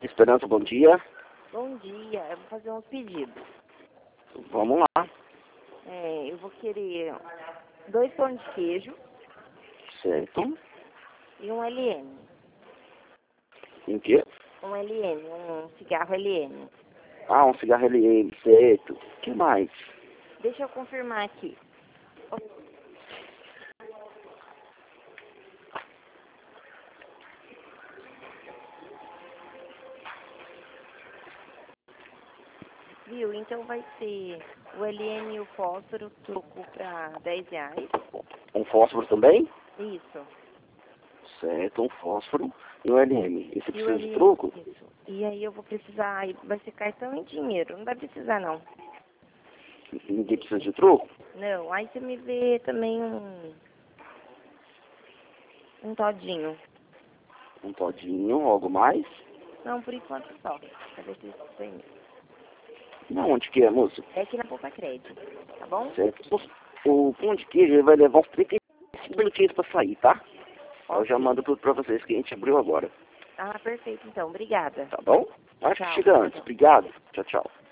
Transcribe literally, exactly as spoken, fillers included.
Esperança, bom dia. Bom dia, eu vou fazer uns pedidos. Vamos lá. É, eu vou querer dois pão de queijo Certo. e um L M. Em quê? Um L M, um cigarro L M. Ah, um cigarro L M, certo. O que mais? Deixa eu confirmar aqui. Viu? Então vai ser o L M e o fósforo, troco pra dez reais. Um fósforo também? Isso. Certo, um fósforo e um L M. E você E o precisa de L M, troco? isso. E aí eu vou precisar, vai ser cartão e dinheiro. Não vai precisar não. Ninguém precisa de troco? Não, aí você me vê também um, um todinho. Um todinho, algo mais? Não, por enquanto só. Cadê esse tem? Não, onde que é, moço? É aqui na Poupa Crédito, tá bom? Certo. O pão de queijo ele vai levar uns trinta e cinco minutinhos pra sair, tá? Eu já Ok. mando tudo pra vocês que a gente abriu agora. Ah, perfeito então. Obrigada. Tá bom? Acho que Tchau. chega antes. Obrigado. Tchau, tchau.